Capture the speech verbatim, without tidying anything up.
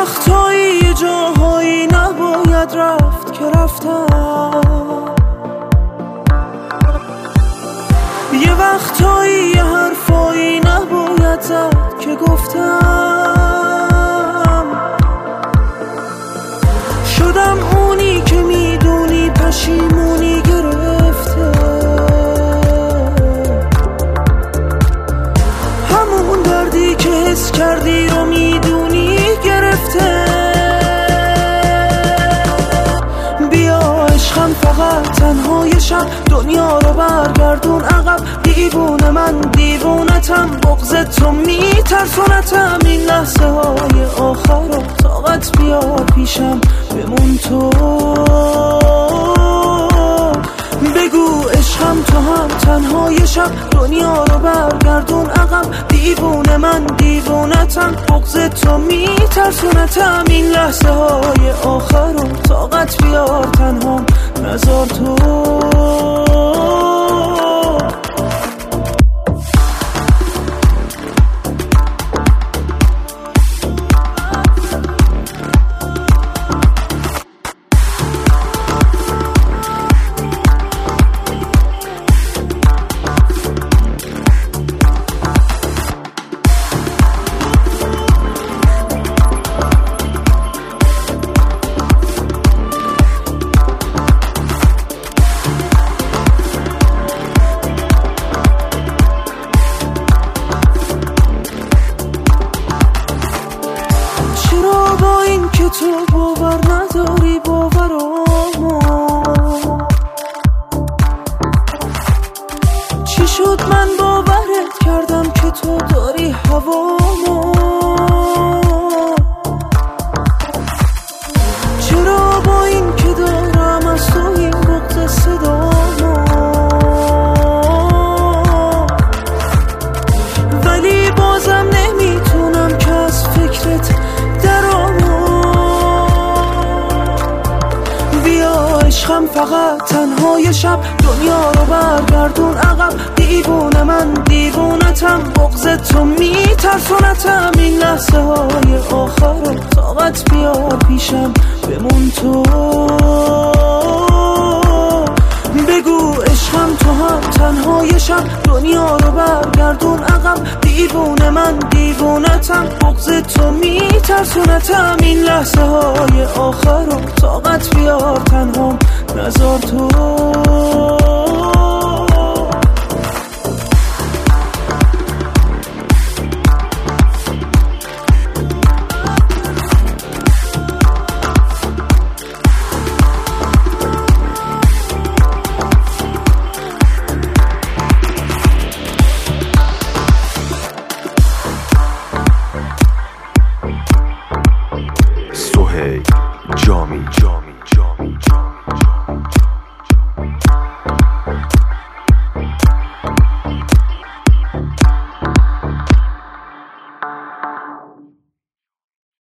وقتایی یه جاهایی نباید رفت که رفتم، یه وقتایی یه حرفایی نباید زد که گفتم. شدم اونی که میدونی پشیمونی گرفته، همون دردی که حس کردی رو میدونی گرفته. بیا عشقم فقط تنهای شب دنیا رو برگردون عقب، دیوونه من دیوونتم، بغض تو میترسونتم. این لحظه های آخر رو طاقت بیار پیشم بمون تو، بگو عشقم تو هم تنهای شب دنیا رو برگردون عقب، دیوونه من دیوونتم، بغض تو میترسونتم. این لحظه های آخر رو طاقت بیار تنها نذار تو. چرا با این که تو باور نداری باورامو، چی شد من باورت کردم که تو داری هوامو. چرا با این که دارم از تو این بغض صدامو، ولی بازم نمیتونم که از فکرت عشقم فقط تنهای شب دنیا رو برگردون عقب، دیوونه من دیوونتم، بغض تو میترسونتم. این لحظه های آخر رو طاقت بیار پیشم بمون تو، بگو عشقم تو هم تنهای شب دنیا رو برگردون عقب، دیوونه من دیوونتم، بغض تو میترسونتم. این لحظه های آخر رو طاقت بیار تنها نذار تو.